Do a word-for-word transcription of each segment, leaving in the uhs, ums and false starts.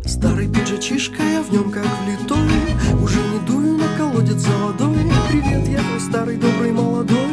Старый пиджачишка, я в нем как влитой, уже не дую на колодец за водой. Привет, я твой старый добрый молодой.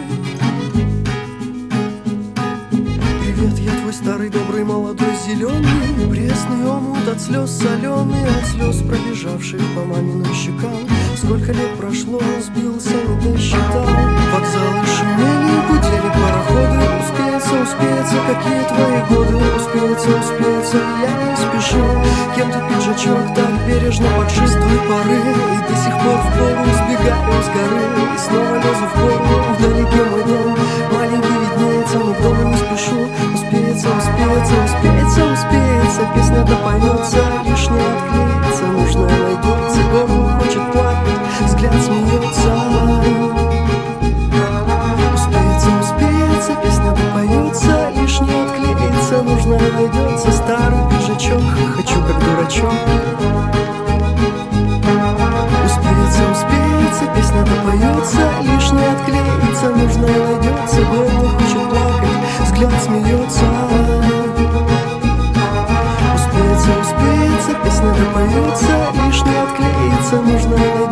Привет, я твой старый добрый молодой зеленый. Пресный омут от слез соленый, от слез пробежавших по маминым щекам. Сколько лет прошло, сбился, не досчитал. Вокзалы шумели, гудели пароходы. Успеется, успеется, какие твои годы. Успеется, успеется, я не спешу. Кем ты пиджачок так бережно подшит с той поры. И до сих пор в пору сбегаю с горы. И снова лезу в гору, вдалеке мой дом. Маленький виднеется, но к дому не спешу. Успеется, успеется, успеется, успеется. Песня допоется, лишнее отклеится. Нужное найдется, горло хочет плакать, взгляд смеется. Успеется, успеется, песня допоется, лишнее отклеится. Нужное найдется, старый пиджачок, хочу как дурачок. Успеется, успеется, песня допоется, лишнее отклеится. Нужное найдется, горло хочет плакать, взгляд смеется. Успеется, успеется, песня допоется, лишнее отклеится. Нужное